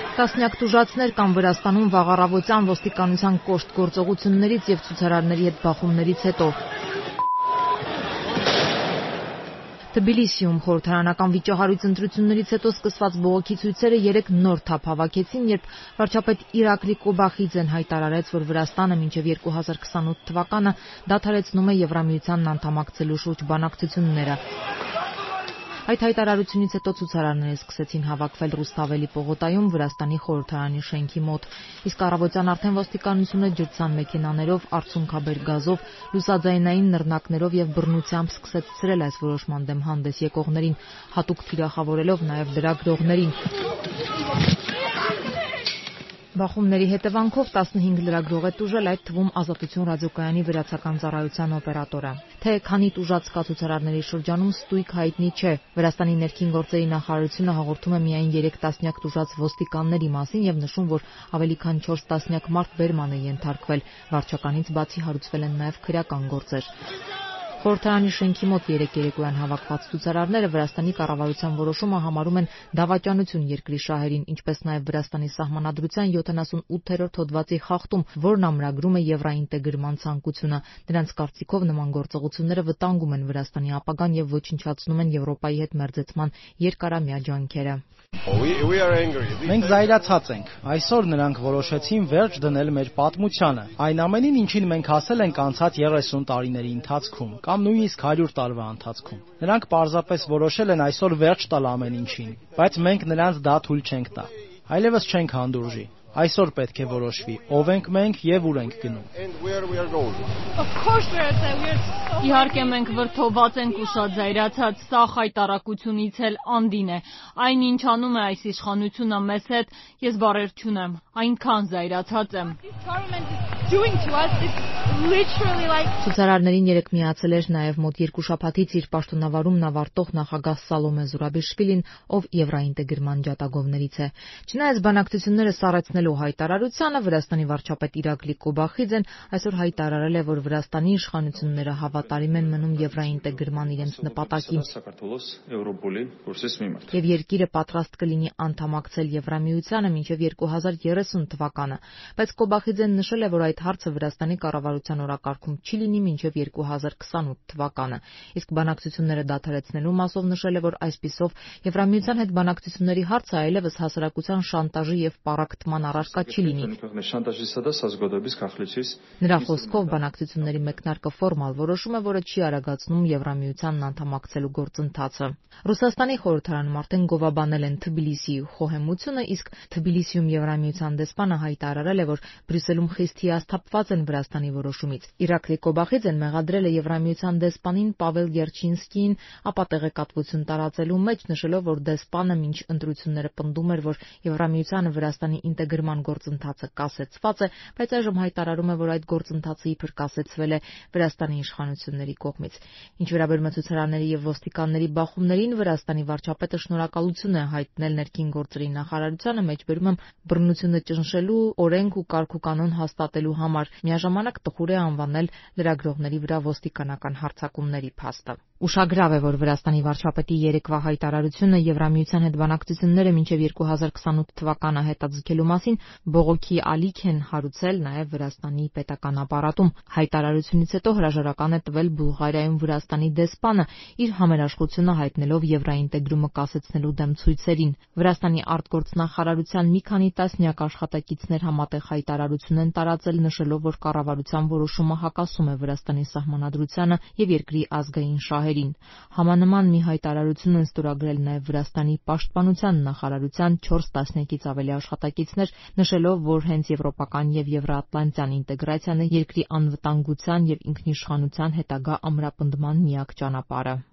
Տասնյակ տուժածներ կան Վրաստանում վաղ առավոտյան ոստիկանության կոշտ գործողություններից և ցուցարարների հետ բախումներից հետո։ Թբիլիսիում խորհրդարանական վիճահարույց ընտրություններից հետո սկսված բողոքի ցույցերը երեկ նոր թափ հավաքեցին, երբ վարչապետ Իրակլի Կոբախիձեն հայտարարեց, որ Վրաստանը մինչև 2028 թվականը դադարեցնում է Եվրամիությանն անդամակցելու շուրջ բանակցությունները։ Այդ հայտարարությունից հետո ցուցարարները սկսեցին հավաքվել Ռուսթավելի պողոտայում Վրաստանի խորհրդարանի շենքի մոտ, իսկ առավոտյան արդեն ոստիկանությունը ջրցան մեքենաներով, արցունքաբեր գազով, լուսաձայնային նռնակներով և բռնությամբ սկսեց ցրել այս որոշման դեմ հանդես եկողներին, հատուկ թիրախավորելով նաև լրագրողներին։ Բախումների հետևանքով 15 լրագրող է տուժել, այդ թվում Ազատություն ռադիոկայանի վրացական ծառայության օպերատորը։ Թե քանի տուժած կա ցուցարարների շրջանում ստույգ հայտնի չէ։ Վրաստանի ներքին գործերի նախարարությունը հաղորդում է միայն 3 տասնյակ տուժած ոստիկանների մասին և նշում, որ ավելի քան 4 տասնյակ մարդ բերման է ենթարկվել։ Վարչականից բացի հարուցվել են նաև քրեական գործեր։ Խորհրդարանի շենքի մոտ երեկ երեկոյան հավաքված ցուցարարները Վրաստանի կառավարության որոշումը համարում են դավաճանություն երկրի շահերին, ինչպես նաև Վրաստանի սահմանադրության 78-րդ հոդվածի խախտում, որն ամրագրում է եվրաինտեգրման ցանկությունը։ Նրանց կարծիքով նման գործողությունները վտանգում են Վրաստանի ապագան և ոչնչացնում են Եվրոպայի հետ մերձեցման երկարամյա ջանքերը։ Մենք զայրացած ենք։ Այսօր նրանք որոշեցին վերջ դնել մեր պատմությանը, այն ամենին, ինչին մենք հասել ենք անցած 30 տարիների ընթացքում, կամ նույնիսկ 100 տարվա ընթացքում։ Նրանք պարզապես որոշել են այսօր վերջ տալ ամեն ինչին, բայց մենք նրանց դա թույլ չենք տա։ Այլևս չենք հանդուրժի։ Այսօր պետք է որոշվի, ով ենք մենք և ուր ենք գնում։ Իհարկե մենք վրդովված ենք ու շատ զայրացած, սա խայտառակությունից էլ անդին է։ Այն ինչ անում է այս իշխանությունը մեզ հետ, ես բառեր չունեմ, այնքան զայրացած եմ։ Ցուցարարներին երեկ միացել էր նաև մոտ 2 շաբաթից իր պաշտոնավարումն ավարտող նախագահ Սալոմե Զուրաբիշվիլին, ով եվրաինտեգրման ջատագովներից է։ Չնայած բանակցությունները սառեցնելու հայտարարությանը, Վրաստանի վարչապետ Իրակլի Կոբախիձեն այսօր հայտարարել է, որ Վրաստանի իշխանությունները հավատարիմ են մնում եվրաինտեգրման իրենց նպատակին և երկիրը պատրաստ կլինի անդամակցել Եվրամիությանը մինչև 2030 թվականը, բայց Կոբախիձեն նշել է, որ այդ հարցը Վրաստանի կառավարության օրակարգում չի լինի մինչև 2028 թվականը, իսկ բանակցությունները դադարեցնելու մասով նշել է, որ այսպիսով Եվրամիության հետ բանակցությունների հարցը այլևս հասարակության շանտաժի և պառակտման առարկա չի լինի։ Նրա խոսքով բանակցությունների մեկնարկը ֆորմալ որոշում է, որը չի արագացնում Եվրամիությանն անդամակցելու գործընթացը։ Ռուսաստանի խորհրդարանում արդեն գովաբանել են Թբիլիսիի խոհեմությունը, իսկ Թբիլիսիում Եվրամիության դեսպանը հայտարարել է, որ Բրյուսելում խիստ հիասթափված են Վրաստանի որոշումից։ Իրակլի Կոբախիձեն մեղադրել է Եվրամիության դեսպանին Պավել Երջինսկիին ապա տեղեկատվություն տարածելու մեջ, նշելով, որ դեսպանը մինչ ընտրությունները պնդում էր, որ Եվրամիությանը Վրաստանի ինտեգրման գործընթացը կասեցված է, բայց այժմ հայտարարում է, որ այդ գործընթացը իբր կասեցվել է Վրաստանի իշխանությունների կողմից։ Ինչ վերաբերում է ցուցարարների և ոստիկանների բախումներին, Վրաստանի վարչապետը շնորհակալություն է հայտնել ներքին գործերի նախարարությանը, մեջբերում եմ բռնությունը ճնշելու, օրենք ու կարգուկանոն հաստատելու համար, միաժամանակ տխուր է անվանել լրագրողների վրա ոստիկանական հարձակումների փաստը։ Ուշագրավ է, որ Վրաստանի վարչապետի երեկվա հայտարարությունը Եվրամիության հետ բանակցությունները մինչև 2028 թվականը հետաձգելու մասին բողոքի ալիք են հարուցել նաև Վրաստանի պետական ապարատում։ Հայտարարությունից հետո հրաժարական է տվել Բուլղարիայում Վրաստանի դեսպանը, իր համերաշխությունը հայտնելով եվրաինտեգրումը կասեցնելու դեմ ցույցերին։ Վրաստանի արտգործնախարարության մի քանի տասնյակ աշխատակիցներ համատեղ հայտարարություն են տարածել, նշելով, որ կառավարության որոշումը հակասում է Վրաստանի սահմանադրությանը և երկրի ազգային շահերին։ Համանման մի հայտարարություն են ստորագրել նաև Վրաստանի պաշտպանության նախարարության 4 տասնյակից ավելի աշխատակիցներ, նշելով, որ հենց եվրոպական և եվրոատլանտյան ինտեգրացիան է երկրի անվտանգության և ինքնիշխանության հետագա ամրապնդման միակ ճանապարհը։